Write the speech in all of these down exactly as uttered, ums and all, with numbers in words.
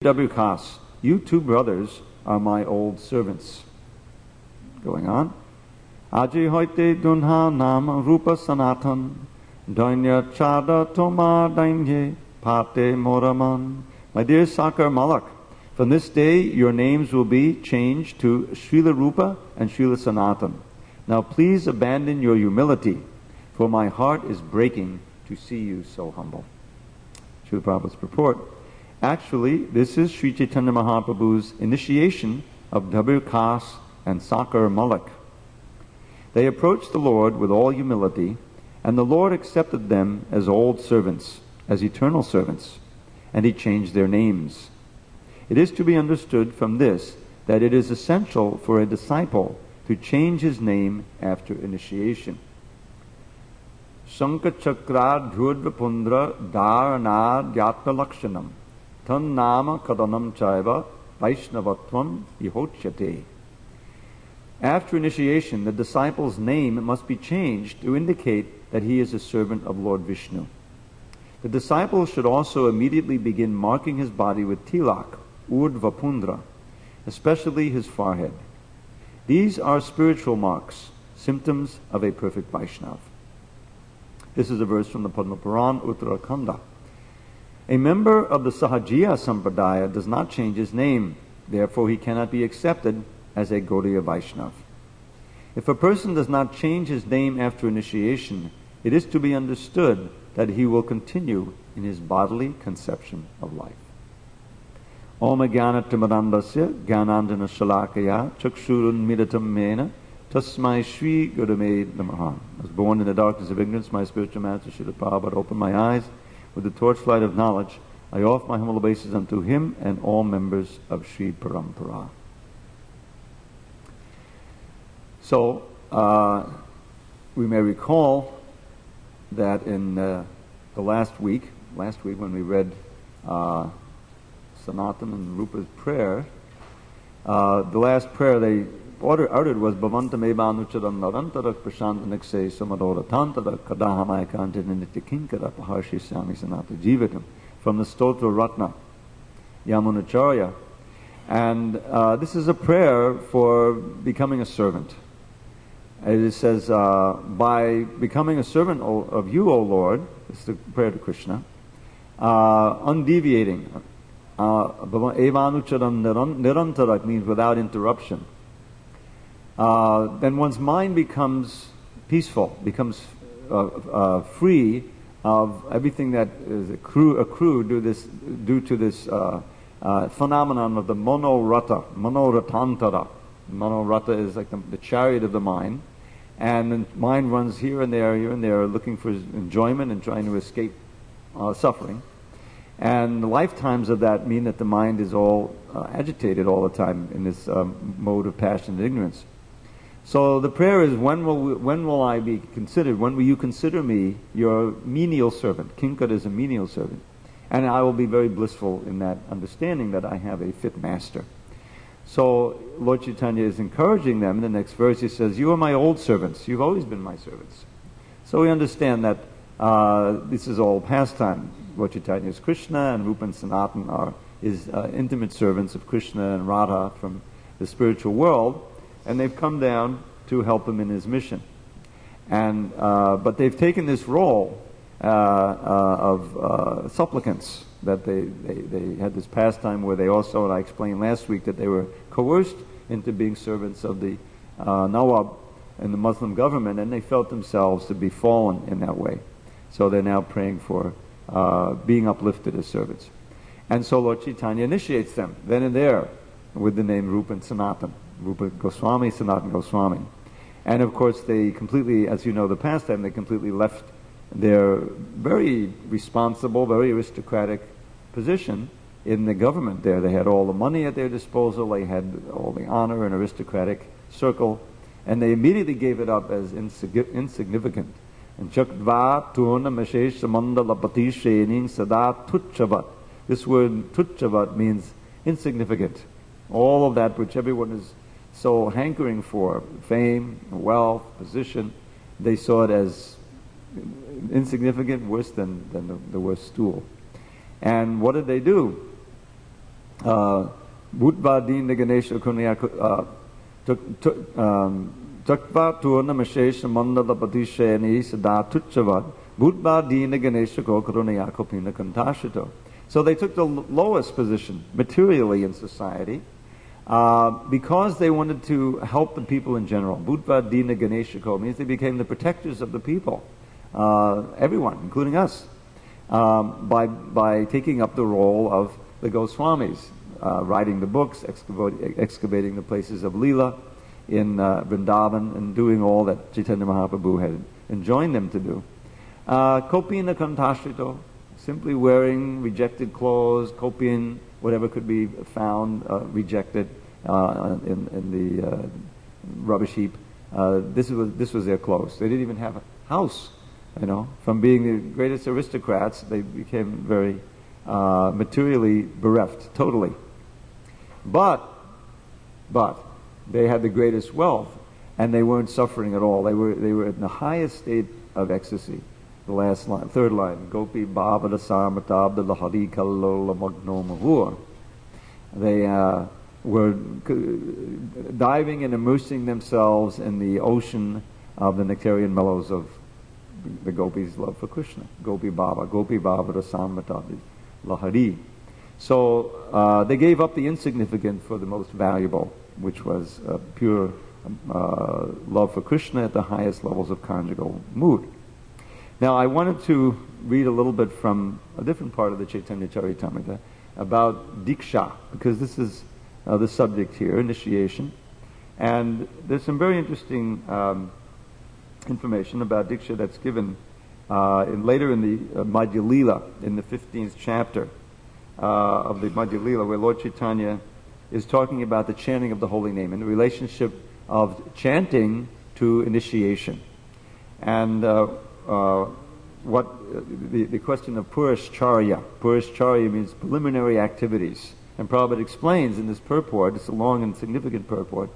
W. Khas, you two brothers are my old servants. Going on. Aji hoite dunha nam rupa sanatan, dainya chada toma dainye pate moraman. My dear Sakar Malak, from this day your names will be changed to Srila Rupa and Srila Sanatan. Now please abandon your humility, for my heart is breaking to see you so humble. Srila Prabhupada's purport. Actually, this is Sri Chaitanya Mahaprabhu's initiation of Dabir Khas and Sakar Malak. They approached the Lord with all humility, and the Lord accepted them as old servants, as eternal servants, and He changed their names. It is to be understood from this that it is essential for a disciple to change his name after initiation. Shankha Chakra Dhrudva Pundra Dharana Dhyatma Lakshanam Tan Nama Kadanam Chaiva Vaishnavatvam Ihochyate. After initiation, the disciple's name must be changed to indicate that he is a servant of Lord Vishnu. The disciple should also immediately begin marking his body with tilak, urdhva pundra, especially his forehead. These are spiritual marks, symptoms of a perfect Vaishnav. This is a verse from the Padma Puran, Uttarakhanda. A member of the Sahajiya Sampradaya does not change his name, therefore he cannot be accepted as a Gaudiya Vaishnav. If a person does not change his name after initiation, it is to be understood that he will continue in his bodily conception of life. Om Jnana Timarandasya Jnanandana Shalakaya Chakshurun Midatam Mena Tasmai Shri Gurame Namaha. I was born in the darkness of ignorance. My spiritual master Srila Prabhupada opened my eyes with the torchlight of knowledge. I offer my humble obeisances unto him and all members of Sri Parampara. So, uh, we may recall that in uh, the last week, last week when we read uh, Sanatan and Rupa's prayer, uh, the last prayer they order, uttered was Bhavanta Mevanucharam Narantarak Prashantanikse Samadoratantara Kadahamayakanta Nityakinkara Paharshi Sami Sanata Jivatam from the Stotra Ratna Yamunacharya. And uh, this is a prayer for becoming a servant. It says, uh, by becoming a servant of you, O Lord, this is the prayer to Krishna, uh, undeviating, evanucharam nirantarak means without interruption, uh, then one's mind becomes peaceful, becomes uh, uh, free of everything that is accrued, accrued due, this, due to this uh, uh, phenomenon of the monorata, monoratantara. Monorata is like the, the chariot of the mind. And the mind runs here and there, here and there, looking for enjoyment and trying to escape uh, suffering. And the lifetimes of that mean that the mind is all uh, agitated all the time in this um, mode of passion and ignorance. So the prayer is, when will we, when will I be considered? When will you consider me your menial servant? Kinkar is a menial servant. And I will be very blissful in that understanding that I have a fit master. So Lord Chaitanya is encouraging them. In the next verse he says, you are my old servants. You've always been my servants. So we understand that uh, this is all pastime. Lord Chaitanya is Krishna, and Rupa and Sanatan are his uh, intimate servants of Krishna and Radha from the spiritual world, and they've come down to help him in his mission. And uh, but they've taken this role uh, uh, of uh, supplicants. That they, they, they had this pastime where they also, and I explained last week, that they were coerced into being servants of the uh, Nawab and the Muslim government, and they felt themselves to be fallen in that way. So they're now praying for uh, being uplifted as servants. And so Lord Chaitanya initiates them then and there with the name Rupa and Sanatan. Rupa Goswami, Sanatan Goswami. And of course they completely, as you know the pastime, they completely left their very responsible, very aristocratic position in the government there. They had all the money at their disposal, they had all the honor and aristocratic circle, and they immediately gave it up as insig- insignificant. And Chakva Turna Mashesh Samandala Patishenin Sada Tuchavat. This word Tuchavat means insignificant. All of that which everyone is so hankering for, fame, wealth, position, they saw it as insignificant, worse than, than the, the worst stool. And what did they do? uh, Bhutva Dina Ganesha Kunya Takva Turna Mashesha Mandala Patishani Sada Tuchavad Bhutva Dina Ganesha Kokurunaya Kopina Kantashito. So they took the lowest position materially in society uh, because they wanted to help the people in general. Bhutva Dina Ganesha Ko means they became the protectors of the people, uh, everyone, including us, um, by by taking up the role of the Goswamis, uh, writing the books, excavating, excavating the places of Leela in uh, Vrindavan, and doing all that Chaitanya Mahaprabhu had enjoined them to do. Uh, Kopina Kantashrito, simply wearing rejected clothes, kopin, whatever could be found uh, rejected uh, in, in the uh, rubbish heap. Uh, this was this was their clothes. They didn't even have a house. You know, from being the greatest aristocrats, they became very uh, materially bereft, totally. But, but they had the greatest wealth, and they weren't suffering at all. They were they were in the highest state of ecstasy. The last line, third line, Gopi Bhavada Samatabda Lahari Kallola Magno Mahur. They uh, were diving and immersing themselves in the ocean of the nectarian mellows of the gopis' love for Krishna. Gopi Bhava, Gopi Bhavada Samatabda Lahari. So uh, they gave up the insignificant for the most valuable, which was uh, pure uh, love for Krishna at the highest levels of conjugal mood. Now, I wanted to read a little bit from a different part of the Chaitanya Charitamrita about Diksha, because this is uh, the subject here, initiation. And there's some very interesting um, information about Diksha that's given uh, in, later in the uh, Madhya Leela, in the fifteenth chapter uh, of the Madhya Leela, where Lord Chaitanya is talking about the chanting of the holy name and the relationship of chanting to initiation. And uh, Uh, what uh, the, the question of Purashcharya. Purashcharya means preliminary activities. And Prabhupada explains in this purport, it's a long and significant purport,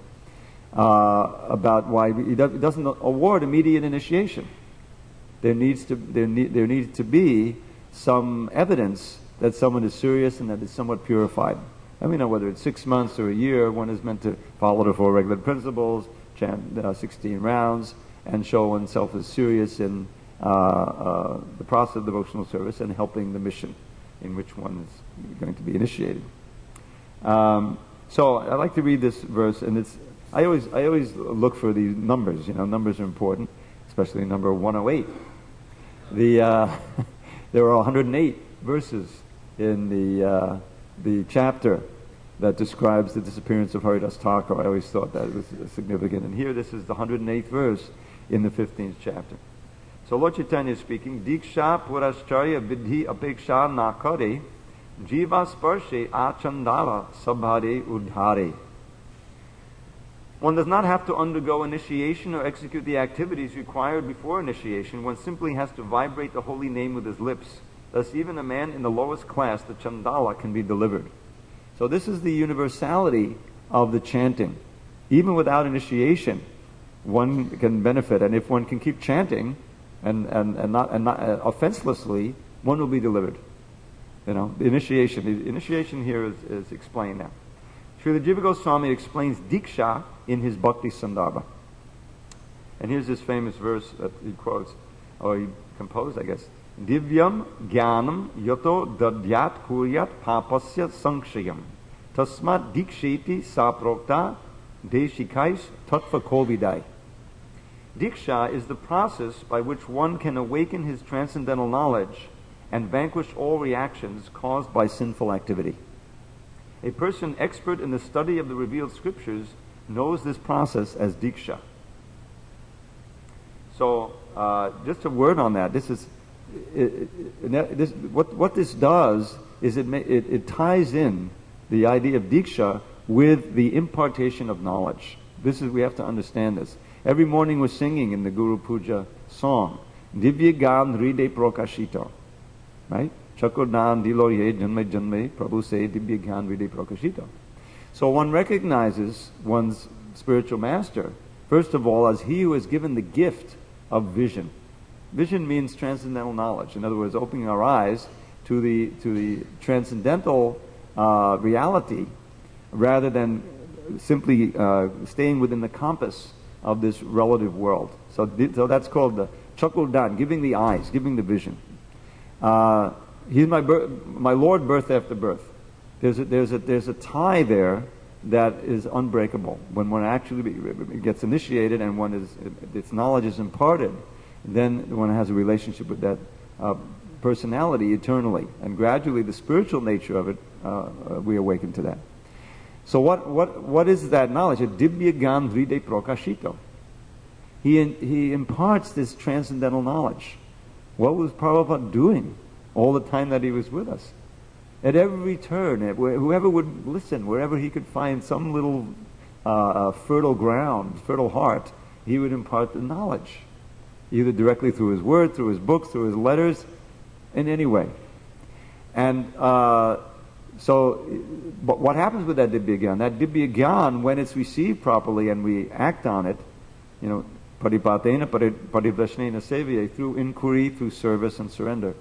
uh, about why he, does, he doesn't award immediate initiation. There needs to there, need, there needs to be some evidence that someone is serious and that is somewhat purified. I mean, whether it's six months or a year, one is meant to follow the four regular principles, chant uh, sixteen rounds, and show oneself as serious in Uh, uh, the process of devotional service and helping the mission in which one is going to be initiated. Um, so I like to read this verse, and it's I always I always look for these numbers. You know, numbers are important, especially number one oh eight. The uh, there are one hundred eight verses in the uh, the chapter that describes the disappearance of Haridas Thakur. I always thought that was significant, and here this is the one hundred eighth verse in the fifteenth chapter. So Lord Chaitanya is speaking, Diksha Purashcharya Vidhi Apeksha Nakare Jiva Sparshe Achandala Sabhare Udhare. One does not have to undergo initiation or execute the activities required before initiation. One simply has to vibrate the holy name with his lips. Thus even a man in the lowest class, the Chandala, can be delivered. So this is the universality of the chanting. Even without initiation, one can benefit. And if one can keep chanting, And, and, and not, and not uh, offenselessly, one will be delivered. You know, the initiation. The initiation here is, is explained now. Srila Jiva Goswami explains Diksha in his Bhakti Sandarbha. And here's this famous verse that he quotes, or he composed, I guess. Divyam Gyanam Yato Dadyat Kuryat Papasya Sankshayam Tasmat Diksheti Saprokta Deshikais Tattva Kovidai. Diksha is the process by which one can awaken his transcendental knowledge and vanquish all reactions caused by sinful activity. A person expert in the study of the revealed scriptures knows this process as Diksha. So, uh, just a word on that. This is it, it, this, what what this does is it, it it ties in the idea of Diksha with the impartation of knowledge. This is we have to understand this. Every morning we're singing in the Guru Puja song, Divya Gan Ride Prokashito. Right? Chakodan Diloye Janme Janme Prabhu say Divya Gan Ride Prokashito. So one recognizes one's spiritual master, first of all, as he who has given the gift of vision. Vision means transcendental knowledge. In other words, opening our eyes to the to the transcendental uh, reality rather than simply uh, staying within the compass of this relative world. So, th- so that's called the chakuldan, giving the eyes, giving the vision. Uh, he's my bir- my Lord, birth after birth. There's a, there's a there's a tie there that is unbreakable. When one actually be, gets initiated and one is its knowledge is imparted, then one has a relationship with that uh, personality eternally, and gradually the spiritual nature of it, uh, uh, we awaken to that. So what what what is that knowledge? A dibya gan vride prokashito. He he imparts this transcendental knowledge. What was Prabhupada doing all the time that he was with us? At every turn, at wh- whoever would listen, wherever he could find some little uh, uh, fertile ground, fertile heart, he would impart the knowledge, either directly through his word, through his books, through his letters, in any way. And uh, so, but what happens with that Dibya Gyan? That Dibya Gyan, when it's received properly and we act on it, you know, paripatena, parivashnena sevya, through inquiry, through service and surrender,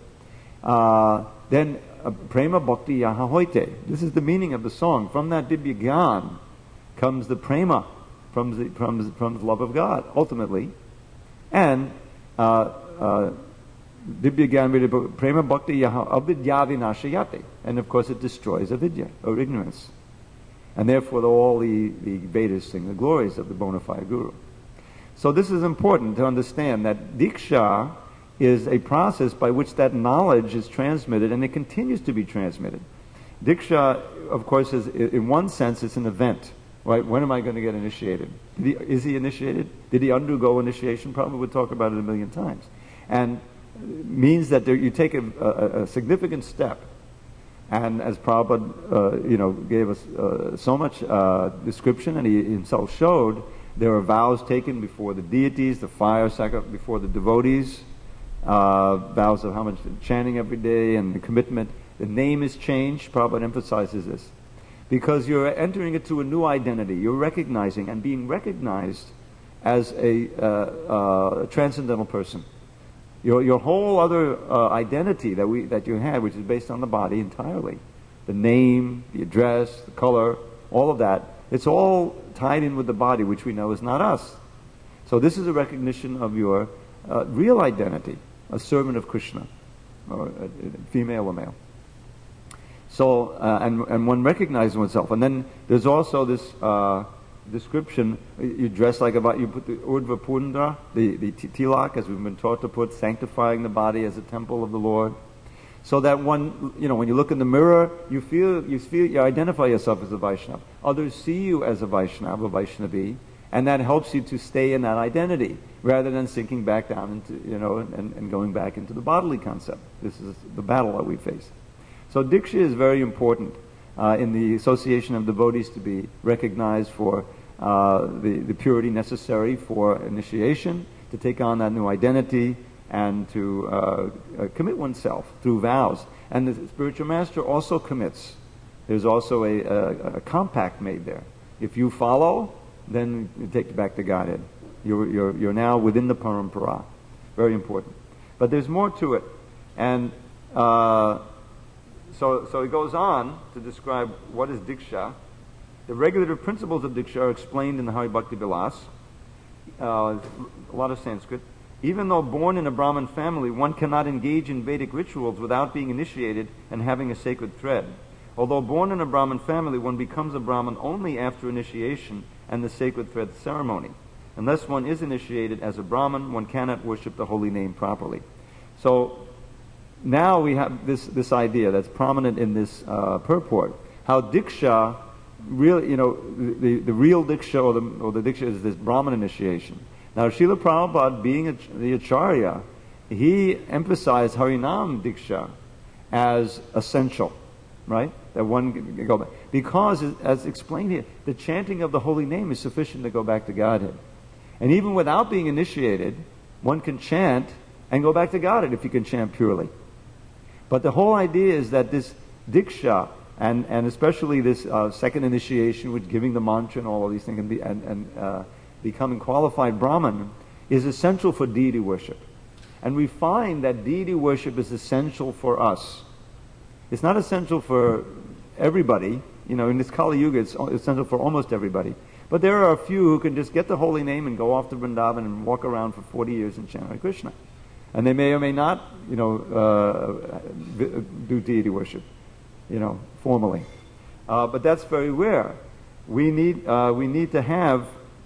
uh, then uh, prema bhakti yaha hoite. This is the meaning of the song. From that Dibya Gyan comes the prema, from the, from, the, from the love of God, ultimately. And uh, uh, Dibya Gyan prema bhakti yaha avidya vinashayate. And of course it destroys avidya, or ignorance. And therefore all the, the Vedas sing the glories of the bona fide Guru. So this is important to understand that Diksha is a process by which that knowledge is transmitted, and it continues to be transmitted. Diksha, of course, is, in one sense, it's an event. Right? When am I going to get initiated? Did he, is he initiated? Did he undergo initiation? Probably would talk about it a million times. And means that there, you take a, a, a significant step. And as Prabhupada, uh, you know, gave us uh, so much uh, description, and he himself showed, there are vows taken before the deities, the fire sacrifice before the devotees, uh, vows of how much chanting every day and the commitment. The name is changed. Prabhupada emphasizes this. Because you're entering into a new identity. You're recognizing and being recognized as a uh, uh, transcendental person. Your your whole other uh, identity that we that you had, which is based on the body entirely, the name, the address, the color, all of that, it's all tied in with the body, which we know is not us. So this is a recognition of your uh, real identity, a servant of Krishna, or a, a female or male. So uh, and and one recognizes oneself, and then there's also this uh, description. You dress like about you put the urdhva pundra, the the tilak, as we've been taught to put, sanctifying the body as a temple of the Lord, so that one, you know, when you look in the mirror, you feel you feel you identify yourself as a Vaishnava. Others see you as a Vaishnava, a Vaishnavi, and that helps you to stay in that identity rather than sinking back down into, you know, and, and going back into the bodily concept. This is the battle that we face. So Diksha is very important uh, in the association of devotees to be recognized for uh, the, the purity necessary for initiation, to take on that new identity, and to uh, uh, commit oneself through vows. And the spiritual master also commits. There's also a, a, a compact made there. If you follow, then you take you back to Godhead. You're, you're, you're now within the parampara. Very important. But there's more to it. And uh, so, so he goes on to describe what is Diksha. The regulative principles of Diksha are explained in the Hari Bhakti Vilas. Uh, a lot of Sanskrit. Even though born in a Brahmin family, one cannot engage in Vedic rituals without being initiated and having a sacred thread. Although born in a Brahmin family, one becomes a Brahmin only after initiation and the sacred thread ceremony. Unless one is initiated as a Brahmin, one cannot worship the holy name properly. So now we have this, this idea that's prominent in this uh, purport, how Diksha, real, you know, the, the real Diksha or the, or the Diksha is this Brahmin initiation. Now, Srila Prabhupada, being a, the Acharya, he emphasized Harinam Diksha as essential, right? That one can go back. Because, as explained here, the chanting of the holy name is sufficient to go back to Godhead. And even without being initiated, one can chant and go back to Godhead if you can chant purely. But the whole idea is that this Diksha, and, and especially this uh, second initiation with giving the mantra and all of these things, and, be, and, and uh, becoming qualified Brahman, is essential for deity worship. And we find that deity worship is essential for us. It's not essential for everybody. You know, in this Kali Yuga, it's essential for almost everybody. But there are a few who can just get the holy name and go off to Vrindavan and walk around for forty years and chant Hare Krishna. And they may or may not, you know, uh, do deity worship, you know, formally. Uh, but that's very rare. We need, uh, we need to have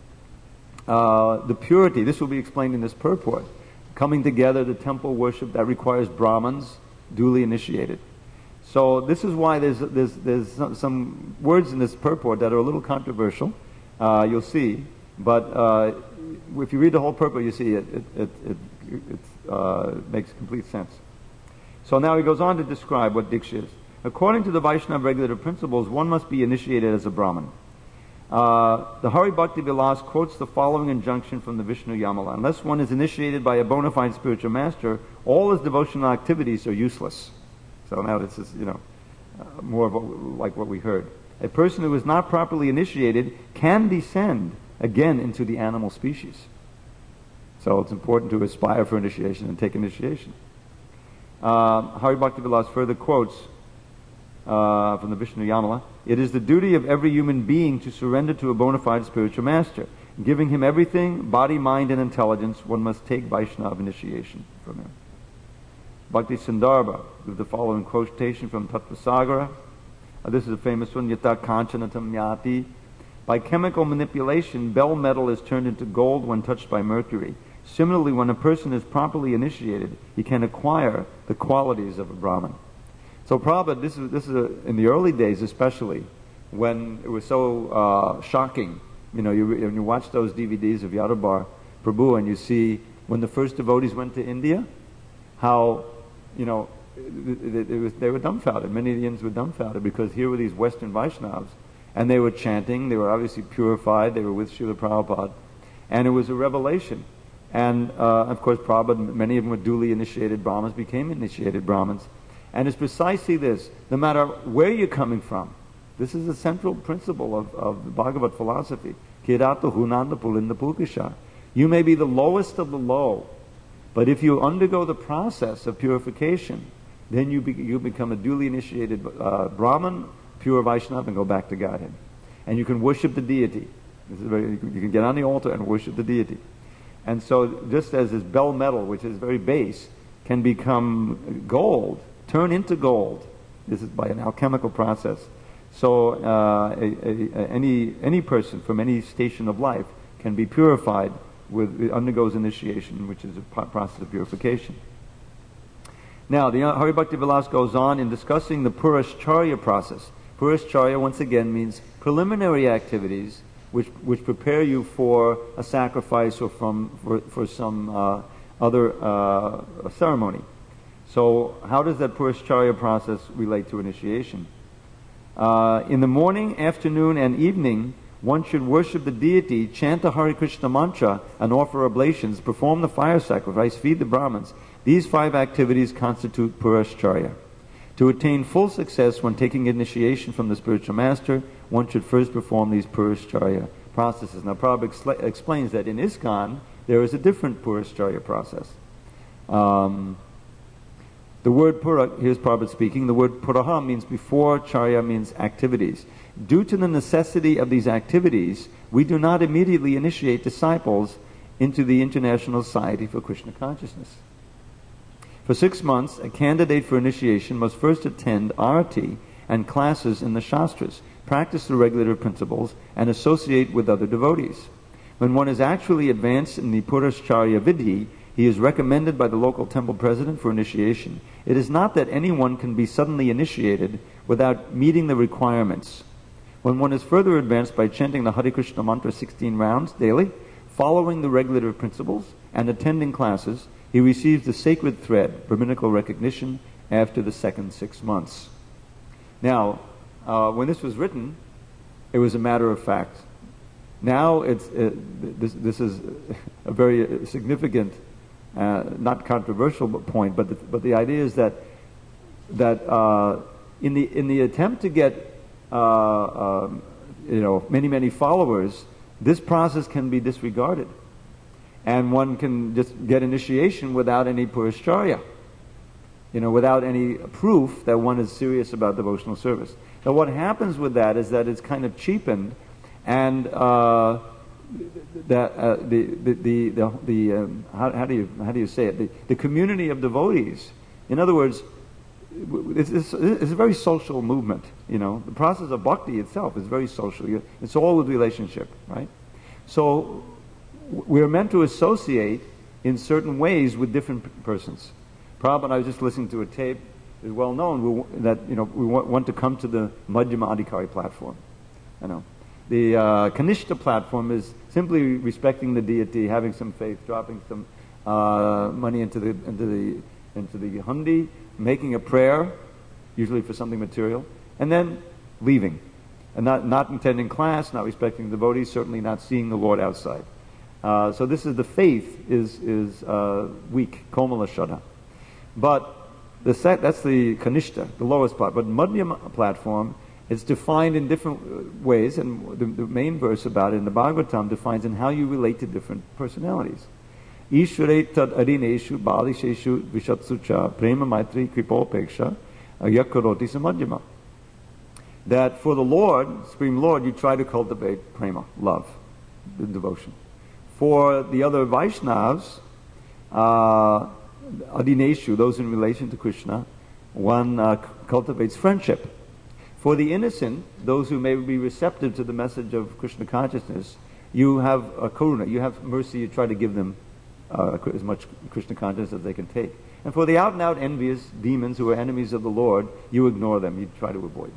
uh, the purity. This will be explained in this purport. Coming together, the temple worship, that requires Brahmins, duly initiated. So this is why there's, there's, there's some, some words in this purport that are a little controversial. Uh, you'll see. But uh, if you read the whole purport, you see it, it, it, it, it uh, makes complete sense. So now he goes on to describe what Diksha is. According to the Vaishnava regulative principles, one must be initiated as a Brahmin. Uh, the Hari Bhakti Vilas quotes the following injunction from the Vishnu Yamala. Unless one is initiated by a bona fide spiritual master, all his devotional activities are useless. So now this is, you know, uh, more of what, like what we heard. A person who is not properly initiated can descend again into the animal species. So it's important to aspire for initiation and take initiation. Uh, Hari Bhakti Vilas further quotes uh, from the Vishnu Yamala, it is the duty of every human being to surrender to a bona fide spiritual master. Giving him everything, body, mind, and intelligence, one must take Vaishnava initiation from him. Bhakti Sandarbha, with the following quotation from Tattvasagara. Uh, this is a famous one, Yata Kanchanatam Yati. By chemical manipulation, bell metal is turned into gold when touched by mercury. Similarly, when a person is properly initiated, he can acquire the qualities of a Brahmin. So Prabhupada, this is, this is a, in the early days especially, when it was so uh, shocking. You know, you, when you watch those D V Ds of Yadavar Prabhu and you see when the first devotees went to India, how, you know, it, it, it was, they were dumbfounded. Many Indians were dumbfounded because here were these Western Vaishnavas and they were chanting, they were obviously purified, they were with Srila Prabhupada, and it was a revelation. And uh, of course Prabhupada, many of them were duly initiated Brahmins, became initiated Brahmins. And it's precisely this, no matter where you're coming from, this is the central principle of, of the Bhagavad philosophy. Kirata hunanda pulinda pulkisha. You may be the lowest of the low, but if you undergo the process of purification, then you, be, you become a duly initiated uh, Brahmin, pure Vaishnava, and go back to Godhead. And you can worship the deity. This is very, you can get on the altar and worship the deity. And so just as this bell metal, which is very base, can become gold, turn into gold. This is by an alchemical process. So uh, a, a, a, any any person from any station of life can be purified with, it undergoes initiation, which is a process of purification. Now, the Hari Bhakti Vilas goes on in discussing the Purascharya process. Purascharya, once again, means preliminary activities which which prepare you for a sacrifice or from for, for some uh, other uh, ceremony. So how does that Purascharya process relate to initiation? Uh, in the morning, afternoon, and evening, one should worship the deity, chant the Hare Krishna mantra, and offer oblations, perform the fire sacrifice, feed the Brahmins. These five activities constitute Purascharya. To attain full success when taking initiation from the spiritual master, one should first perform these Purascharya processes. Now, Prabhupada expl- explains that in ISKCON, there is a different Purascharya process. Um, The word pura, here's Prabhupada speaking, the word puraha means before, charya means activities. Due to the necessity of these activities, we do not immediately initiate disciples into the International Society for Krishna Consciousness. For six months, a candidate for initiation must first attend arati and classes in the Shastras, practice the regulative principles, and associate with other devotees. When one is actually advanced in the Purascharya Vidhi, he is recommended by the local temple president for initiation. It is not that anyone can be suddenly initiated without meeting the requirements. When one is further advanced by chanting the Hare Krishna mantra sixteen rounds daily, following the regulative principles, and attending classes, he receives the sacred thread, Brahminical recognition, after the second six months. Now, uh, when this was written, it was a matter of fact. Now, it's uh, this, this is a very significant Uh, not controversial point, but the, but the idea is that that uh, in the in the attempt to get uh, um, you know many many followers, this process can be disregarded, and one can just get initiation without any Purascharya, you know, without any proof that one is serious about devotional service. Now what happens with that is that it's kind of cheapened, and uh, that uh, the the the, the, the um, how, how do you how do you say it? The, the community of devotees. In other words, it's, it's, it's a very social movement. You know, the process of bhakti itself is very social. It's all with relationship, right? So we're meant to associate in certain ways with different persons. Prabhupada, I was just listening to a tape. It's well known we, that you know we want, want to come to the Madhyama Adhikari platform. You know, the uh, Kanishta platform is simply respecting the deity, having some faith, dropping some uh, money into the into the into the hundi, making a prayer, usually for something material, and then leaving, and not not attending class, not respecting the devotees, certainly not seeing the Lord outside. Uh, so this is the faith is is uh, weak, Komala Shraddha. But the set, that's the Kanishta, the lowest part. But Madhyama platform is defined in different ways, and the, the main verse about it in the Bhagavatam defines in how you relate to different personalities. Ishvare tad arineshu balisheshu vishatsucha prema maitri kripopeksha yakaroti samadhyama. That for the Lord, Supreme Lord, you try to cultivate prema, love, the devotion. For the other Vaishnavas, uh, Adineshu, those in relation to Krishna, one uh, cultivates friendship. For the innocent, those who may be receptive to the message of Krishna consciousness, you have a karuna, you have mercy, you try to give them uh, as much Krishna consciousness as they can take. And for the out and out envious demons who are enemies of the Lord, you ignore them, you try to avoid.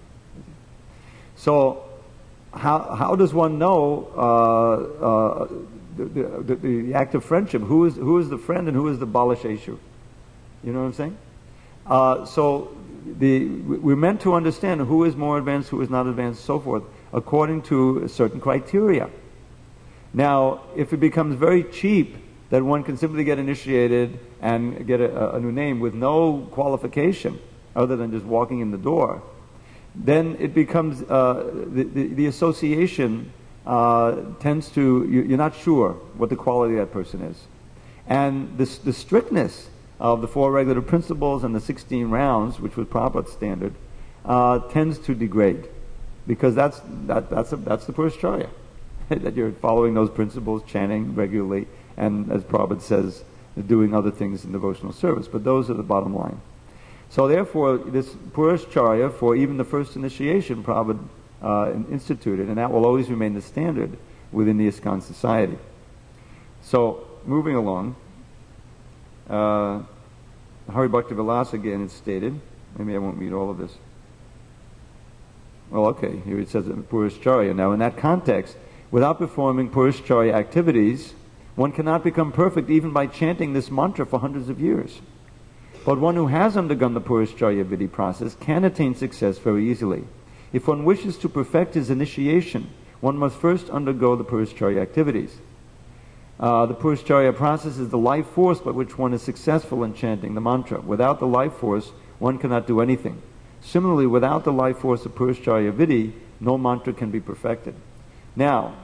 So, how how does one know uh, uh, The, the, the act of friendship? Who is who is the friend and who is the balasheshu? You know what I'm saying? Uh, so the we're meant to understand who is more advanced, who is not advanced, so forth, according to certain criteria. Now, if it becomes very cheap that one can simply get initiated and get a, a new name with no qualification other than just walking in the door, then it becomes uh, the, the, the association Uh, tends to, you, you're not sure what the quality of that person is. And this, the strictness of the four regulative principles and the sixteen rounds, which was Prabhupada's standard, uh, tends to degrade. Because that's that, that's a, that's the Purusharya. That you're following those principles, chanting regularly, and as Prabhupada says, doing other things in devotional service. But those are the bottom line. So therefore, this Purusharya, for even the first initiation, Prabhupada Uh, instituted, and that will always remain the standard within the ISKCON society. So, moving along, uh, Hari Bhakti Vilas again is stated. Maybe I won't read all of this. Well, okay, here it says Purusharya. Now, in that context, without performing Purusharya activities, one cannot become perfect even by chanting this mantra for hundreds of years. But one who has undergone the Purusharya Vidhi process can attain success very easily. If one wishes to perfect his initiation, one must first undergo the Purusharya activities. Uh, the Purusharya process is the life force by which one is successful in chanting the mantra. Without the life force, one cannot do anything. Similarly, without the life force of Purusharya Vidhi, no mantra can be perfected. Now,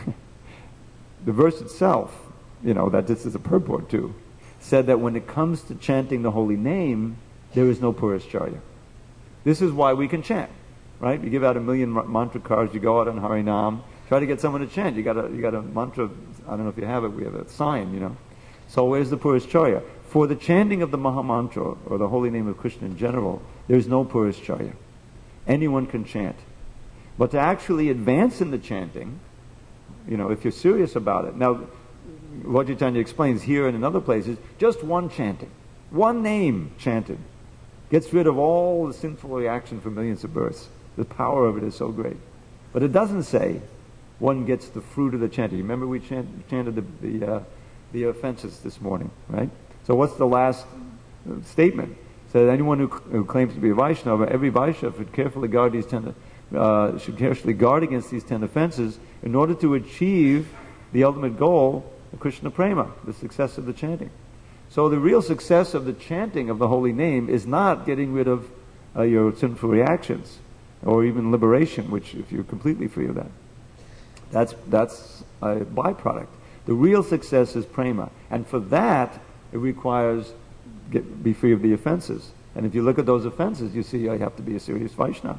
the verse itself, you know, that this is a purport to, said that when it comes to chanting the holy name, there is no Purusharya. This is why we can chant. Right? You give out a million mantra cards, you go out on Harinam, try to get someone to chant. You got a, you got a mantra, I don't know if you have it, we have a sign, you know. So where's the Purusharya? For the chanting of the Mahamantra, or the holy name of Krishna in general, there's no Purusharya. Anyone can chant. But to actually advance in the chanting, you know, if you're serious about it. Now, Lord Chaitanya explains here and in other places, just one chanting, one name chanted, gets rid of all the sinful reaction for millions of births. The power of it is so great. But it doesn't say one gets the fruit of the chanting. Remember we chant, chanted the the, uh, the offenses this morning, right? So what's the last statement? It says anyone who, who claims to be a Vaishnava, every Vaishnava should carefully guard these ten, uh, should carefully guard against these ten offenses in order to achieve the ultimate goal of Krishna Prema, the success of the chanting. So the real success of the chanting of the holy name is not getting rid of uh, your sinful reactions, or even liberation, which if you're completely free of that. That's that's a byproduct. The real success is prema. And for that, it requires get, be free of the offenses. And if you look at those offenses, you see I have to be a serious Vaishnava.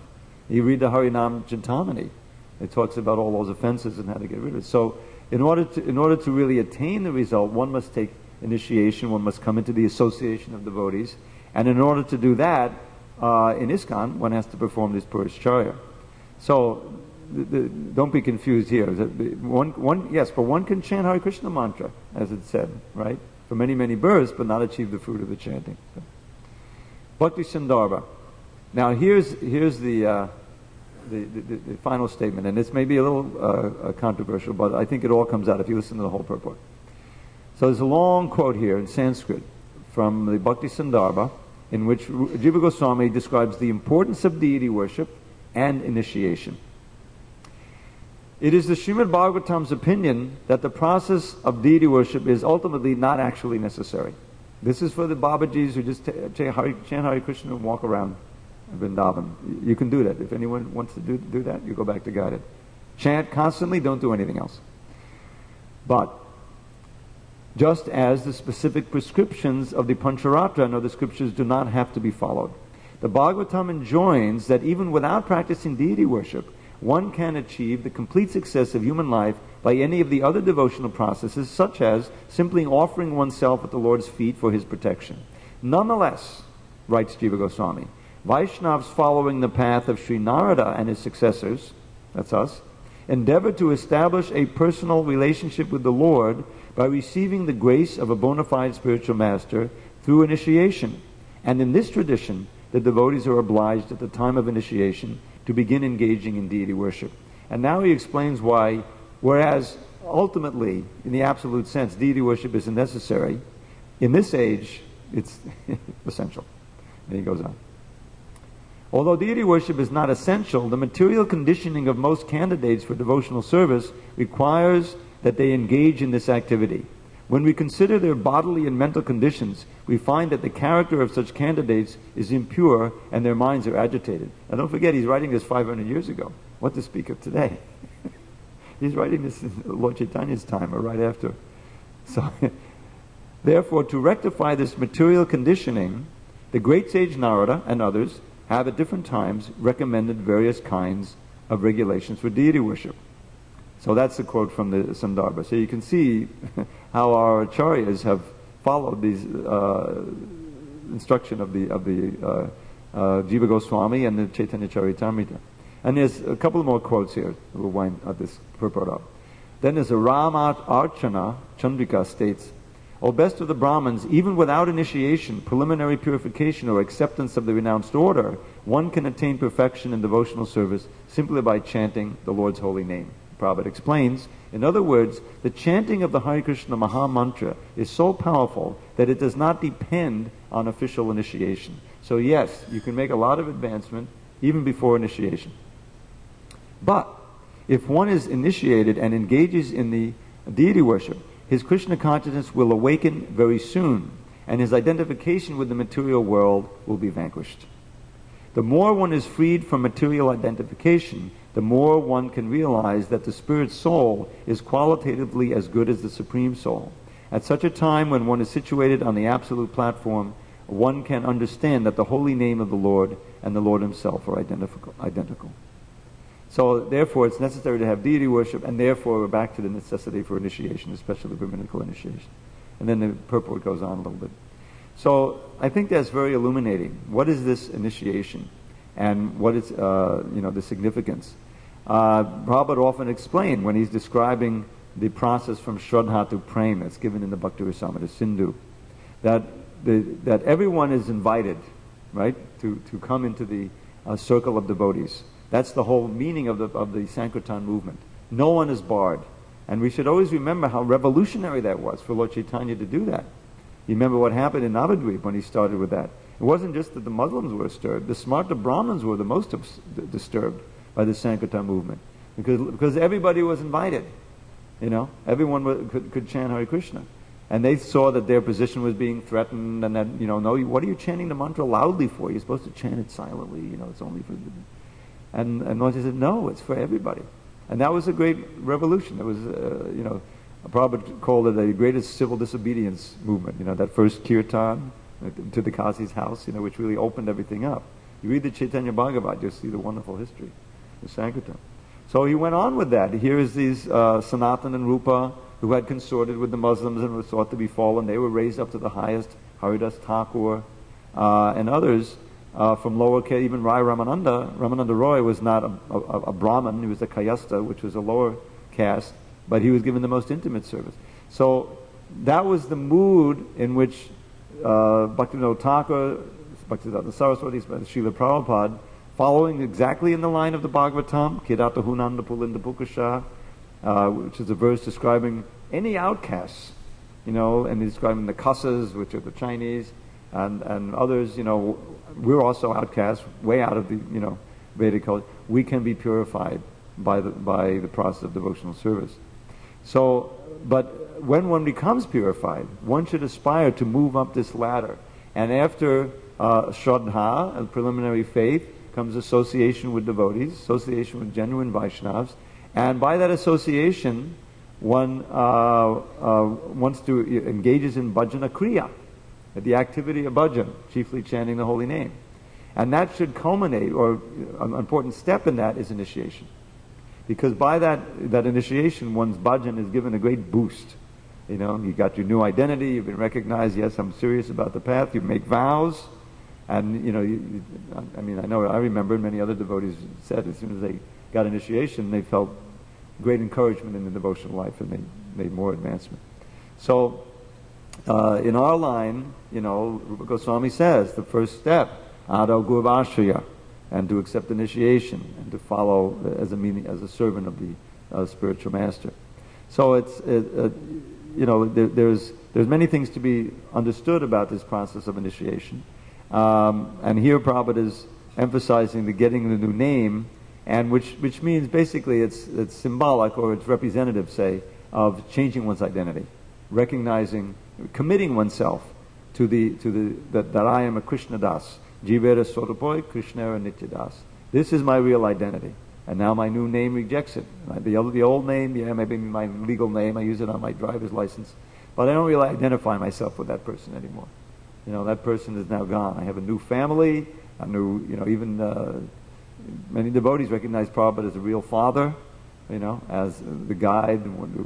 You read the Harinam Chintamani. It talks about all those offenses and how to get rid of it. So in order to, in order to really attain the result, one must take initiation, one must come into the association of devotees. And in order to do that, uh, in ISKCON, one has to perform this Purusharya. So the, the, don't be confused here. One, one, yes, but one can chant Hare Krishna mantra, as it said, right? For many, many births, but not achieve the fruit of the chanting. So. Bhakti Sandarbha. Now here's here's the, uh, the, the the final statement, and this may be a little uh, controversial, but I think it all comes out if you listen to the whole purport. So there's a long quote here in Sanskrit from the Bhakti Sandarbha, in which Jiva Goswami describes the importance of deity worship and initiation. It is the Srimad Bhagavatam's opinion that the process of deity worship is ultimately not actually necessary. This is for the Babajis who just chant Hare Krishna and walk around Vrindavan. You can do that. If anyone wants to do, do that, you go back to guided. Chant constantly, don't do anything else. But just as the specific prescriptions of the Pancharatra and other scriptures do not have to be followed, the Bhagavatam enjoins that even without practicing deity worship, one can achieve the complete success of human life by any of the other devotional processes, such as simply offering oneself at the Lord's feet for his protection. Nonetheless, writes Jiva Goswami, Vaishnavas following the path of Sri Narada and his successors, that's us, endeavor to establish a personal relationship with the Lord by receiving the grace of a bona fide spiritual master through initiation. And in this tradition, the devotees are obliged at the time of initiation to begin engaging in deity worship. And now he explains why, whereas ultimately, in the absolute sense, deity worship isn't necessary, in this age, it's essential. And he goes on. Although deity worship is not essential, the material conditioning of most candidates for devotional service requires that they engage in this activity. When we consider their bodily and mental conditions, we find that the character of such candidates is impure and their minds are agitated. Now don't forget, he's writing this five hundred years ago. What to speak of today? He's writing this in Lord Chaitanya's time or right after. So, therefore, to rectify this material conditioning, the great sage Narada and others have at different times recommended various kinds of regulations for deity worship. So that's the quote from the Sandarbha. So you can see how our acharyas have followed these uh, instruction of the of the uh, uh, Jiva Goswami and the Chaitanya Charitamrita. And there's a couple more quotes here. We'll wind uh, this purport up. Then there's a Ramat Archana Chandrika states, O best of the Brahmins, even without initiation, preliminary purification, or acceptance of the renounced order, one can attain perfection in devotional service simply by chanting the Lord's holy name. Prabhupada explains, in other words, the chanting of the Hare Krishna Maha Mantra is so powerful that it does not depend on official initiation. So yes, you can make a lot of advancement even before initiation. But if one is initiated and engages in the deity worship, his Krishna consciousness will awaken very soon, and his identification with the material world will be vanquished. The more one is freed from material identification, the more one can realize that the spirit soul is qualitatively as good as the Supreme Soul. At such a time when one is situated on the absolute platform, one can understand that the holy name of the Lord and the Lord himself are identical. identical. So therefore it's necessary to have deity worship, and therefore we're back to the necessity for initiation, especially brahminical initiation. And then the purport goes on a little bit. So I think that's very illuminating. What is this initiation? And what is uh, you know, the significance? Uh, Prabhupada often explained when he's describing the process from Shraddha to Prem that's given in the Bhakti Rasamrita Sindhu, that the, that everyone is invited, right, to, to come into the uh, circle of devotees. That's the whole meaning of the of the Sankirtan movement. No one is barred. And we should always remember how revolutionary that was for Lord Chaitanya to do that. You remember what happened in Navadvip when he started with that. It wasn't just that the Muslims were disturbed. The Smarta Brahmins were the most obs- disturbed by the Sankirtan movement, because because everybody was invited, you know, everyone was, could, could chant Hare Krishna, and they saw that their position was being threatened, and that, you know, no, what are you chanting the mantra loudly for? You're supposed to chant it silently, you know, it's only for, and and Lord said, no, it's for everybody, and that was a great revolution. It was, uh, you know, Prabhupada called it the greatest civil disobedience movement. You know, that first kirtan to the Kazi's house, you know, which really opened everything up. You read the Chaitanya Bhagavat, you'll see the wonderful history, the Sankirtan. So he went on with that. Here is these uh, Sanatan and Rupa who had consorted with the Muslims and were thought to be fallen. They were raised up to the highest. Haridas Thakur uh, and others uh, from lower caste. Even Rai Ramananda, Ramananda Roy was not a, a, a Brahmin. He was a Kayasta, which was a lower caste, but he was given the most intimate service. So that was the mood in which uh, Bhaktivinoda Thakur, Bhaktivedanta Saraswati, Srila Prabhupada, following exactly in the line of the Bhagavatam, Kedata Hunanda Pulinda Pukasha, uh, which is a verse describing any outcasts, you know, and describing the Kasas, which are the Chinese, and, and others, you know, we're also outcasts, way out of the, you know, Vedic culture. We can be purified by the, by the process of devotional service. So, but when one becomes purified, one should aspire to move up this ladder. And after uh, Shraddha, a preliminary faith, comes association with devotees, association with genuine Vaishnavas, and by that association, one uh, uh, wants to engages in bhajana kriya, the activity of bhajan, chiefly chanting the holy name, and that should culminate, or an important step in that is initiation, because by that that initiation, one's bhajan is given a great boost. You know, you got your new identity, you've been recognized. Yes, I'm serious about the path. You make vows. And, you know, you, you, I mean, I know, I remember many other devotees said as soon as they got initiation, they felt great encouragement in the devotional life and they made more advancement. So, uh, in our line, you know, Rupa Goswami says, the first step, Ado Gurvashraya, and to accept initiation and to follow as a meaning, as a servant of the uh, spiritual master. So it's, it, uh, you know, there, there's, there's many things to be understood about this process of initiation. Um, and here Prabhupada is emphasizing the getting the new name, and which which means basically it's it's symbolic, or it's representative, say, of changing one's identity, recognizing, committing oneself to the to the that, that I am a Krishna Das, Jivera Sotapoy, Krishnera Nityadas. This is my real identity, and now my new name rejects it. The old, the old name, yeah, maybe my legal name, I use it on my driver's license, but I don't really identify myself with that person anymore. You know, that person is now gone. I have a new family, a new, you know, even uh, many devotees recognize Prabhupada as a real father, you know, as the guide,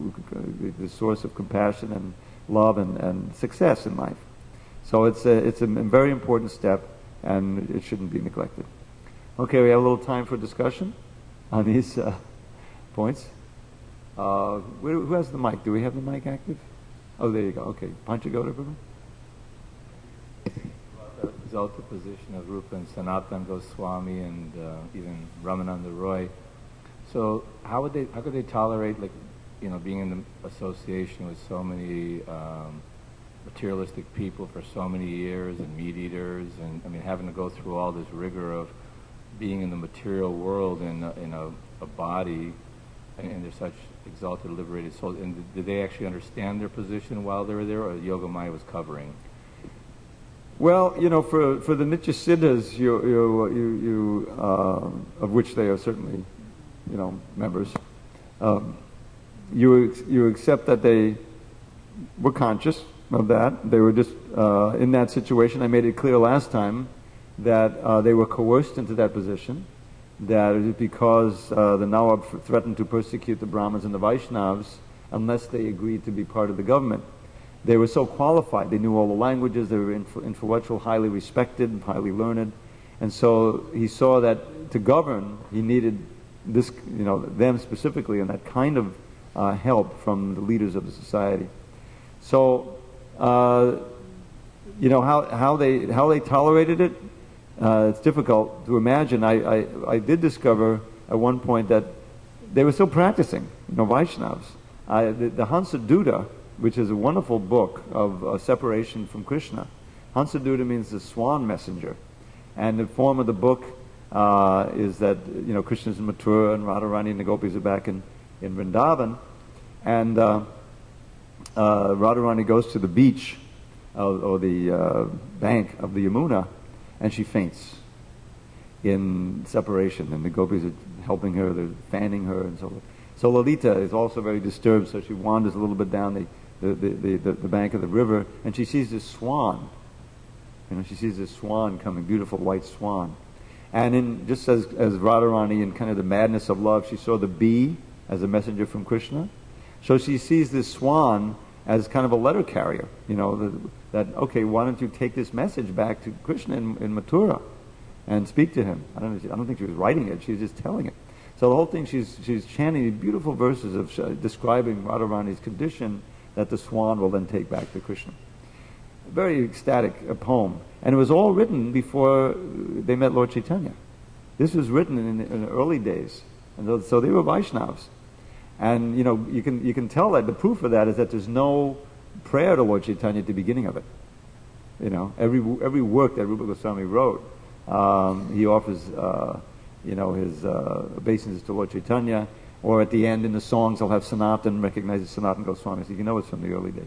the source of compassion and love and, and success in life. So it's a, it's a very important step, and it shouldn't be neglected. Okay, we have a little time for discussion on these uh, points. Uh, who has the mic? Do we have the mic active? Oh, there you go. Okay, Panchagoda, everyone. The exalted position of Rupa and Sanatan Goswami and uh, even Ramananda Roy. So how would they? How could they tolerate, like, you know, being in the association with so many um, materialistic people for so many years, and meat eaters, and I mean, having to go through all this rigor of being in the material world in a, in a, a body, and, and they're such exalted, liberated souls. And did, did they actually understand their position while they were there, or Yogamaya was covering? Well, you know, for for the Nitya Siddhas, you you you, you uh, of which they are certainly, you know, members, um, you you accept that they were conscious of that. They were just uh, in that situation. I made it clear last time that uh, they were coerced into that position. That it is because uh, the Nawab threatened to persecute the Brahmins and the Vaishnavas unless they agreed to be part of the government. They were so qualified. They knew all the languages. They were influ- influential, highly respected, highly learned. And so he saw that to govern, he needed this, you know, them specifically, and that kind of uh, help from the leaders of the society. So, uh, you know, how, how they how they tolerated it, uh, it's difficult to imagine. I, I, I did discover at one point that they were still practicing, you know, Vaishnavas. I, the, the Hansa Duda, which is a wonderful book of uh, separation from Krishna. Hansa Duda means the swan messenger. And the form of the book uh, is that, you know, Krishna's in Mathura and Radharani and the gopis are back in, in Vrindavan. And uh, uh, Radharani goes to the beach uh, or the uh, bank of the Yamuna, and she faints in separation. And the gopis are helping her, they're fanning her and so on. So Lalita is also very disturbed, so she wanders a little bit down the The, the, the, the bank of the river, and she sees this swan. You know, she sees this swan coming, beautiful white swan. And in just as, as Radharani, in kind of the madness of love, she saw the bee as a messenger from Krishna. So she sees this swan as kind of a letter carrier, you know, the, that, okay, why don't you take this message back to Krishna in, in Mathura and speak to him? I don't know, I don't think she was writing it, she was just telling it. So the whole thing, she's, she's chanting these beautiful verses of uh, describing Radharani's condition that the swan will then take back to Krishna. A very ecstatic uh, poem. And it was all written before they met Lord Chaitanya. This was written in, in the early days. And so they were Vaishnavas. And, you know, you can you can tell that the proof of that is that there's no prayer to Lord Chaitanya at the beginning of it. You know, every every work that Rupa Goswami wrote, um, he offers, uh, you know, his uh, obeisances to Lord Chaitanya, or at the end in the songs he'll have Sanatan, recognizes Sanatan Goswami, so you know it's from the early days.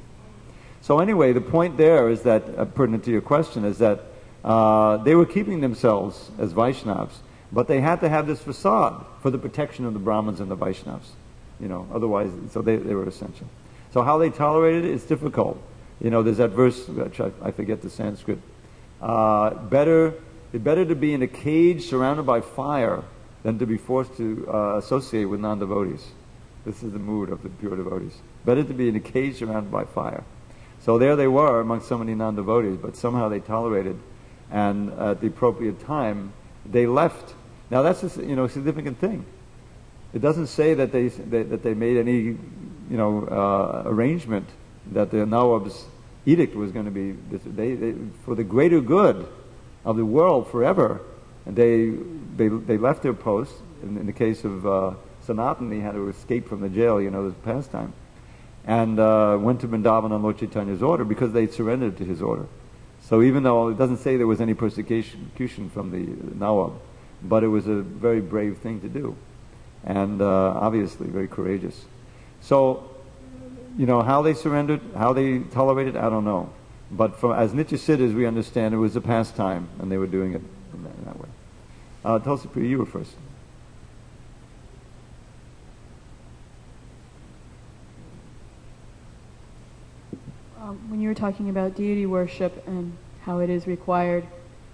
So anyway, the point there is that, uh, pertinent to your question, is that uh, they were keeping themselves as Vaishnavas, but they had to have this facade for the protection of the Brahmins and the Vaishnavas. You know, otherwise, so they, they were essential. So how they tolerated it, it's difficult. You know, there's that verse, which I, I forget the Sanskrit. Uh, better, it's better to be in a cage surrounded by fire than to be forced to uh, associate with non-devotees. This is the mood of the pure devotees. Better to be in a cage surrounded by fire. So there they were among so many non-devotees, but somehow they tolerated, and at the appropriate time, they left. Now that's a, you know, significant thing. It doesn't say that they that, that they made any, you know, uh, arrangement that the Nawab's edict was going to be they, they for the greater good of the world forever. And they they they left their post. In, in the case of uh, Sanatan, he had to escape from the jail. You know, this pastime, and uh, went to Vrindavan on Lord Chaitanya's order because they surrendered to his order. So even though it doesn't say there was any persecution from the Nawab, but it was a very brave thing to do. And uh, obviously very courageous. So, you know, how they surrendered, how they tolerated, I don't know. But for, as Nitya Siddhas, we understand it was a pastime, and they were doing it in that, in that way. Uh, Tulsi Priya, you were first. Um, when you were talking about deity worship and how it is required,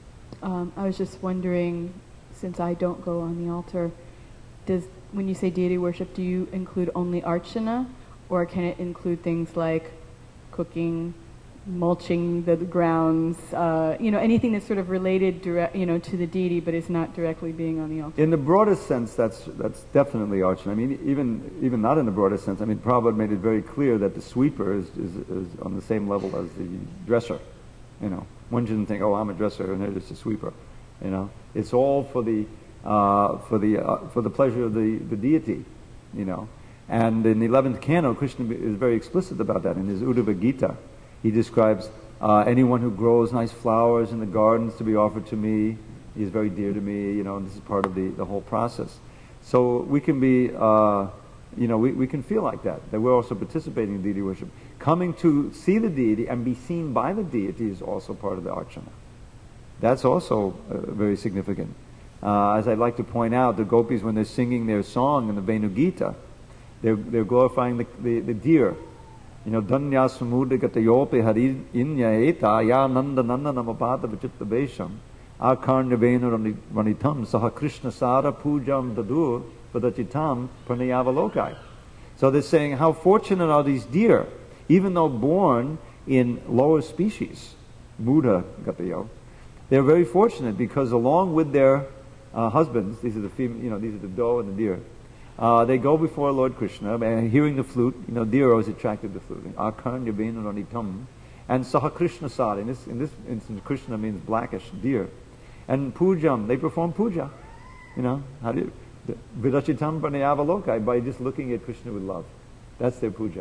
um, I was just wondering, since I don't go on the altar, does when you say deity worship, do you include only archana, or can it include things like cooking, mulching the grounds, uh, you know, anything that's sort of related, direct, you know, to the deity, but is not directly being on the altar? In the broadest sense, that's that's definitely archana. I mean, even even not in the broadest sense. I mean, Prabhupada made it very clear that the sweeper is, is, is on the same level as the dresser. You know, one shouldn't think, oh, I'm a dresser and they're just a sweeper. You know, it's all for the Uh, for the uh, for the pleasure of the, the deity, you know. And in the eleventh canto, Krishna is very explicit about that. In his Uddhava Gita, he describes uh, anyone who grows nice flowers in the gardens to be offered to me. He is very dear to me, you know, and this is part of the, the whole process. So we can be, uh, you know, we, we can feel like that, that we're also participating in deity worship. Coming to see the deity and be seen by the deity is also part of the archana. That's also uh, very significant. Uh, as I'd like to point out, the gopis, when they're singing their song in the Venu Gita, they're, they're glorifying the, the, the deer. You know, Danya Samudra Gatayope Hari Inya Eta Ya Nanda Nanda Namapata Vichitta Vesham Akarnya Venu Ranitam Saha Krishna Sara Pujam Dadur Vadachitam Pranayavalokai. So they're saying, how fortunate are these deer, even though born in lower species, Buddha Gatayo, they're very fortunate because along with their Uh, husbands, these are the fem- you know, these are the doe and the deer. Uh, they go before Lord Krishna, and hearing the flute, you know, deer are always attracted to the flute. Akarnya Venu Ranitam, and Saha Krishna Sara. In this in this instance, Krishna means blackish deer. And Pujam, they perform puja. You know, how do you Vidachitam Pranayavalokai, by just looking at Krishna with love. That's their puja.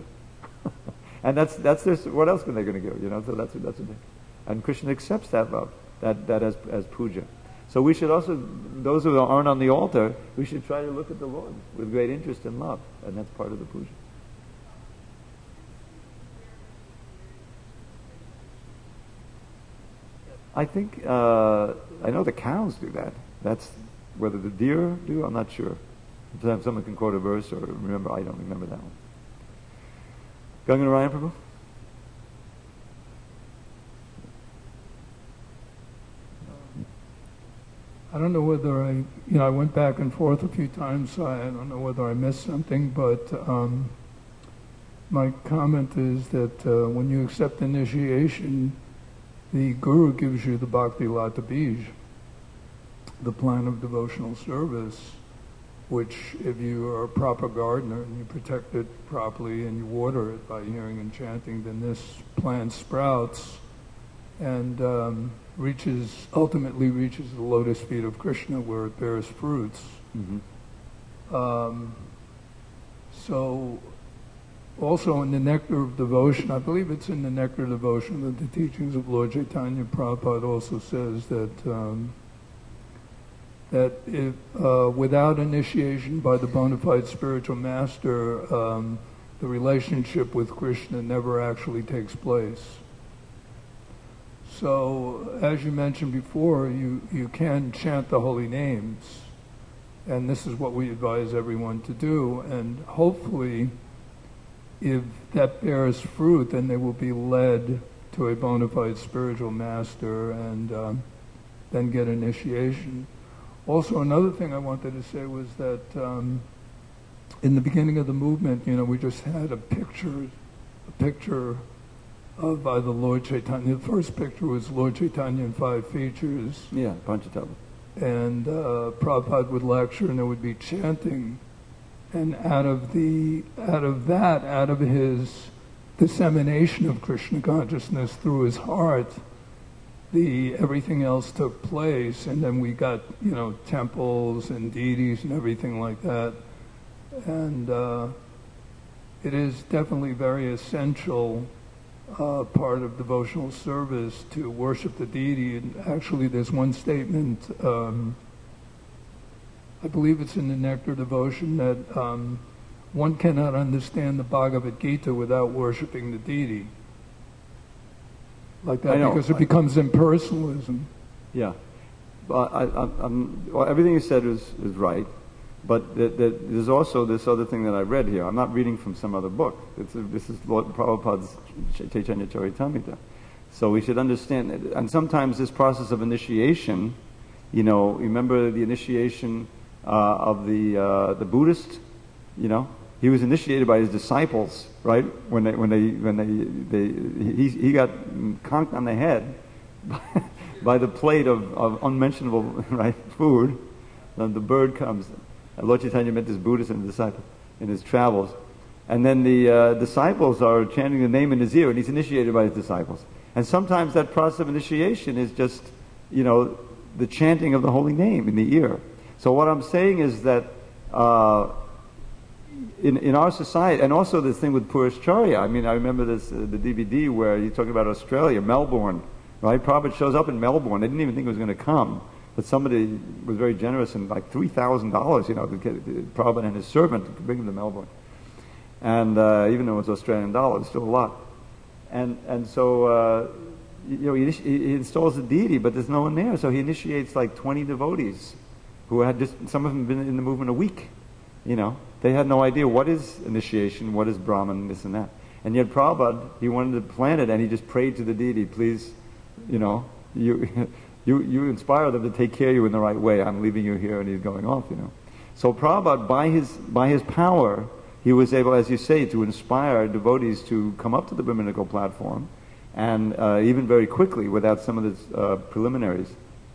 And that's that's their, what else are they going to give? You know, so that's that's what they, and Krishna accepts that love, that that as as puja. So we should also, those who aren't on the altar, we should try to look at the Lord with great interest and love, and that's part of the puja. I think, uh, I know the cows do that. That's, whether the deer do, I'm not sure. Sometimes someone can quote a verse or remember, I don't remember that one. Ganganarayan Prabhu? I don't know whether I, you know, I went back and forth a few times, so I don't know whether I missed something, but um, my comment is that uh, when you accept initiation, the Guru gives you the Bhakti Lata Bij, the plan of devotional service, which if you are a proper gardener and you protect it properly and you water it by hearing and chanting, then this plant sprouts and um, reaches, ultimately reaches the lotus feet of Krishna where it bears fruits. Mm-hmm. Um, so also in the Nectar of Devotion, I believe it's in the Nectar of Devotion that the teachings of Lord Chaitanya Prabhupada also says that um, that if, uh, without initiation by the bona fide spiritual master, um, the relationship with Krishna never actually takes place. So, as you mentioned before, you, you can chant the holy names, and this is what we advise everyone to do, and hopefully, if that bears fruit, then they will be led to a bona fide spiritual master and um, then get initiation. Also, another thing I wanted to say was that um, in the beginning of the movement, you know, we just had a picture, a picture of by the Lord Chaitanya. The first picture was Lord Chaitanya in five features. Yeah, Panchatattva. And uh, Prabhupada would lecture, and there would be chanting. And out of the, out of that, out of his dissemination of Krishna consciousness through his heart, the everything else took place, and then we got, you know, temples and deities and everything like that. And uh, it is definitely very essential uh, part of devotional service to worship the deity. And actually, there's one statement, um, I believe it's in the Nectar Devotion, that um, one cannot understand the Bhagavad Gita without worshiping the deity. Like that, I know. because it becomes impersonalism. Yeah. Well, I, I, I'm, well, everything you said is, is right, but the, the, there's also this other thing that I read here. I'm not reading from some other book. It's a, this is Lord Prabhupada's Chaitanya Charitamrita. So we should understand it. And sometimes this process of initiation, you know, remember the initiation uh, of the uh, the Buddhist, you know? He was initiated by his disciples, right? When they, when they, when they, they he, he got conked on the head by, by the plate of, of unmentionable, right, food. Then the bird comes. Lord Chaitanya met this Buddhist and disciple in his travels, and then the uh, disciples are chanting the name in his ear, and he's initiated by his disciples. And sometimes that process of initiation is just, you know, the chanting of the holy name in the ear. So what I'm saying is that. Uh, In, in our society, and also this thing with Purusharya, I mean, I remember this, uh, the D V D where you're talking about Australia, Melbourne, right? Prabhupada shows up in Melbourne. They didn't even think he was going to come, but somebody was very generous and like three thousand dollars, you know, to get Prabhupada and his servant to bring him to Melbourne. And uh, even though it's Australian dollars, still a lot. And and so, uh, you know, he, he installs the deity, but there's no one there. So he initiates like twenty devotees who had just, some of them been in the movement a week, you know. They had no idea what is initiation, what is Brahman, this and that. And yet Prabhupada, he wanted to plant it, and he just prayed to the deity, please, you know, you you you inspire them to take care of you in the right way. I'm leaving you here, and he's going off, you know. So Prabhupada, by his by his power, he was able, as you say, to inspire devotees to come up to the Brahminical platform, and uh, even very quickly, without some of the uh, preliminaries.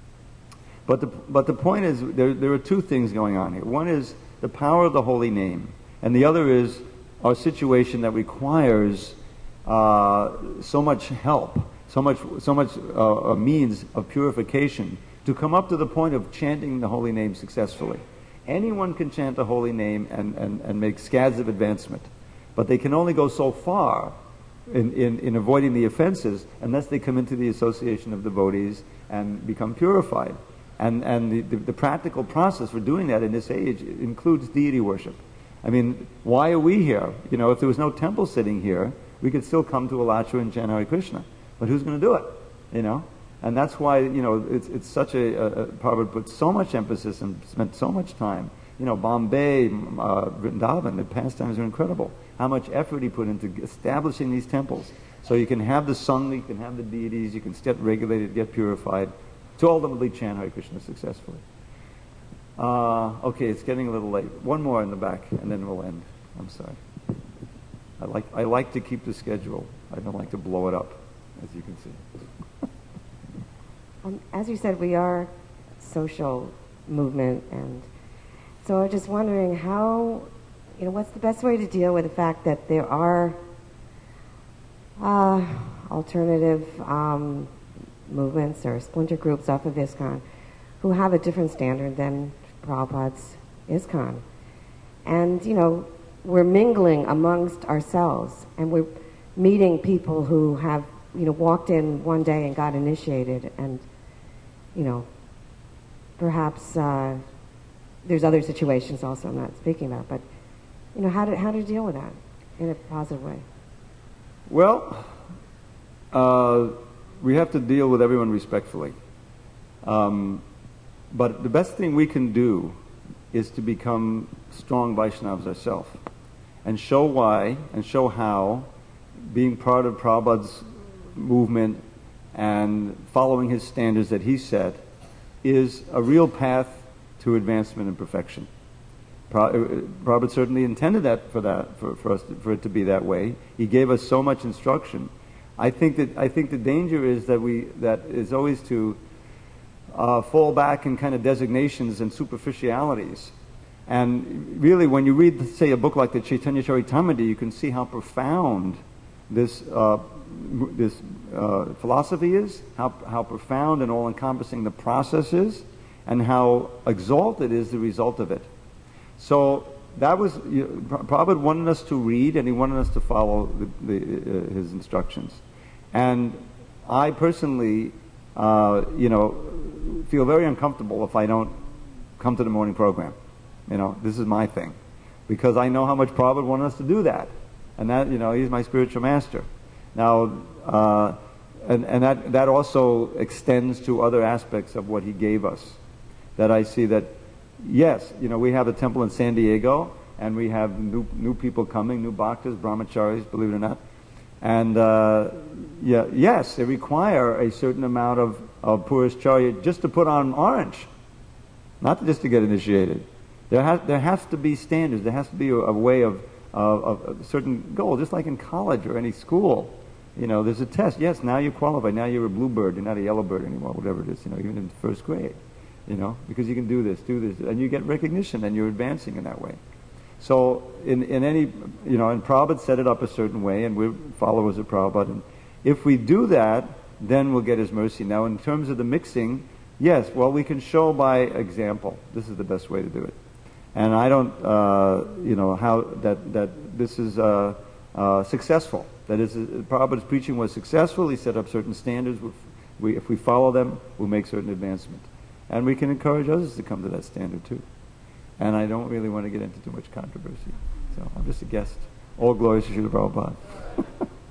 But the but the point is, there there are two things going on here. One is the power of the holy name, and the other is our situation that requires uh, so much help, so much so much uh, a means of purification to come up to the point of chanting the holy name successfully. Anyone can chant the holy name and, and, and make scads of advancement, but they can only go so far in, in, in avoiding the offenses unless they come into the association of devotees and become purified. And, and the, the, the practical process for doing that in this age includes deity worship. I mean, why are we here? You know, if there was no temple sitting here, we could still come to Alachua and chant Hare Krishna. But who's going to do it? You know? And that's why, you know, it's it's such a, a, a Prabhupada put so much emphasis and spent so much time. You know, Bombay, uh, Vrindavan, the pastimes are incredible. How much effort he put into establishing these temples. So you can have the Sangha, you can have the deities, you can get regulated, get purified, to ultimately chant Hare Krishna successfully. Uh, okay, it's getting a little late. One more in the back, and then we'll end. I'm sorry. I like I like to keep the schedule. I don't like to blow it up, as you can see. Um, as you said, we are social movement, and so I was just wondering how, you know, what's the best way to deal with the fact that there are uh, alternative um, movements or splinter groups off of ISKCON who have a different standard than Prabhupada's ISKCON. And, you know, we're mingling amongst ourselves, and we're meeting people who have, you know, walked in one day and got initiated, and, you know, perhaps uh, there's other situations also I'm not speaking about, but, you know, how to, how to deal with that in a positive way? Well, uh, we have to deal with everyone respectfully. Um, but the best thing we can do is to become strong Vaishnavas ourselves and show why and show how being part of Prabhupada's movement and following his standards that he set is a real path to advancement and perfection. Prabhupada certainly intended that for that for, for us to, for it to be that way. He gave us so much instruction. I think that I think the danger is that we that is always to uh, fall back in kind of designations and superficialities. And really, when you read, say, a book like the Chaitanya Charitamrita, you can see how profound this uh, this uh, philosophy is, how how profound and all-encompassing the process is, and how exalted is the result of it. So that was, you know, Prabhupada wanted us to read, and he wanted us to follow the, the, uh, his instructions. And I personally, uh, you know, feel very uncomfortable if I don't come to the morning program. You know, this is my thing, because I know how much Prabhupada wanted us to do that, and that, you know, he's my spiritual master. Now, uh, and and that that also extends to other aspects of what he gave us. That I see that. Yes, you know, we have a temple in San Diego, and we have new new people coming, new bhaktas, brahmacharis, believe it or not. And uh, yeah, yes, they require a certain amount of, of purishcharya just to put on orange, not just to get initiated. There has there has to be standards. There has to be a, a way of, of, of a certain goal, just like in college or any school. You know, there's a test. Yes, now you're qualified. Now you're a bluebird. You're not a yellowbird anymore, whatever it is. You know, even in first grade. You know, because you can do this, do this, and you get recognition, and you're advancing in that way. So, in, in any, you know, and Prabhupada set it up a certain way, and we're followers of Prabhupada. And if we do that, then we'll get his mercy. Now, in terms of the mixing, yes, well, we can show by example. This is the best way to do it. And I don't, uh, you know, how that that this is uh, uh, successful. That is, uh, Prabhupada's preaching was successful. He set up certain standards. We, if we follow them, we'll make certain advancement. And we can encourage others to come to that standard too. And I don't really want to get into too much controversy. So I'm just a guest. All glories to Srila Prabhupada.